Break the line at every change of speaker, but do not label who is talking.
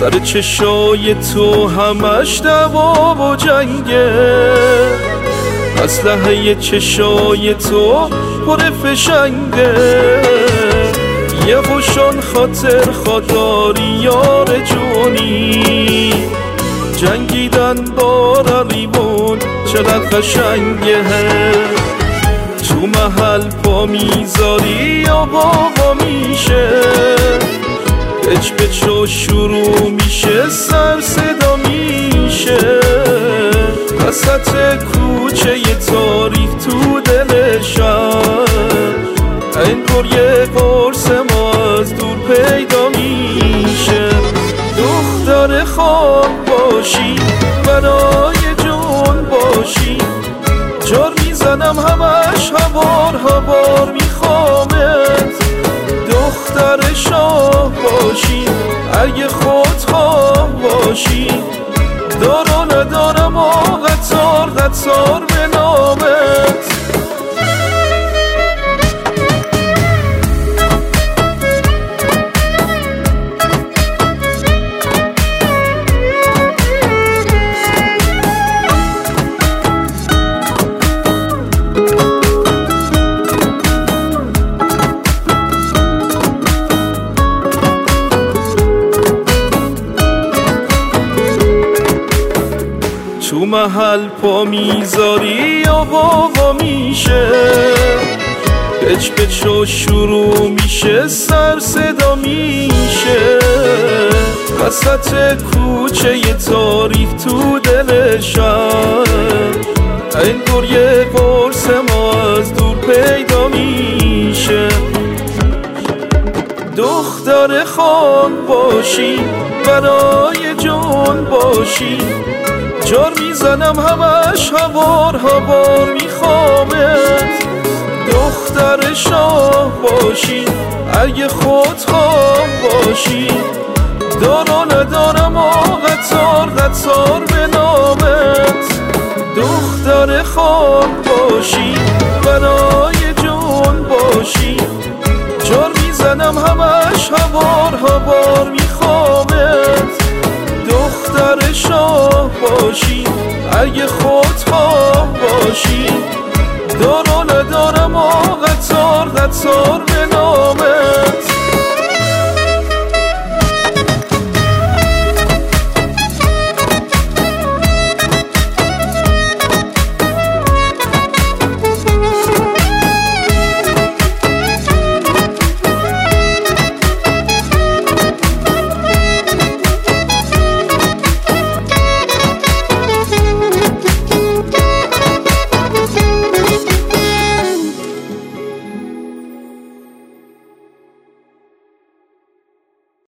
سر چشای تو همش دعوا و جنگه، اسلحه چشای تو پر فشنگه. یه خوشان خاطر خاطاری یار جونی، جنگیدن با رقیبون چقدر قشنگه. تو محل پا میذاری یا بابا میشه، پچ پچ شروع میشه، سر صدا میشه. وسط کوچه یه تاریخ تو دل شهر، انگار یه قرص ما از دور پیدا میشه. دختر خواب باشی، برای جون باشی، جار میزنم همش هوار هوار میخوامت. دختر شاه باشی، اگه خودخواه باشی، دار و ندارم و قطار قطار به نامت. تو محل پا میذاری یا بابا میشه، پچ پچ شروع میشه، سر صدا میشه. وسط کوچه یه تاریخ تو دل شهر، انگار یه قرص ما از دور پیدا میشه. دختر خان باشی، برای جون باشی، جار میزنم همش هوار هوار میخوامت. دختر شاه باشی، اگه خودخواه باشی، دار و ندارم و قطار قطار به نامت. دختر خان باشی، برای جون باشی، جار میزنم همش هوار هوار میخوامت. دختر شاه باشی، اگه خودخواه باشی، دار و ندارم و قطار قطار به نام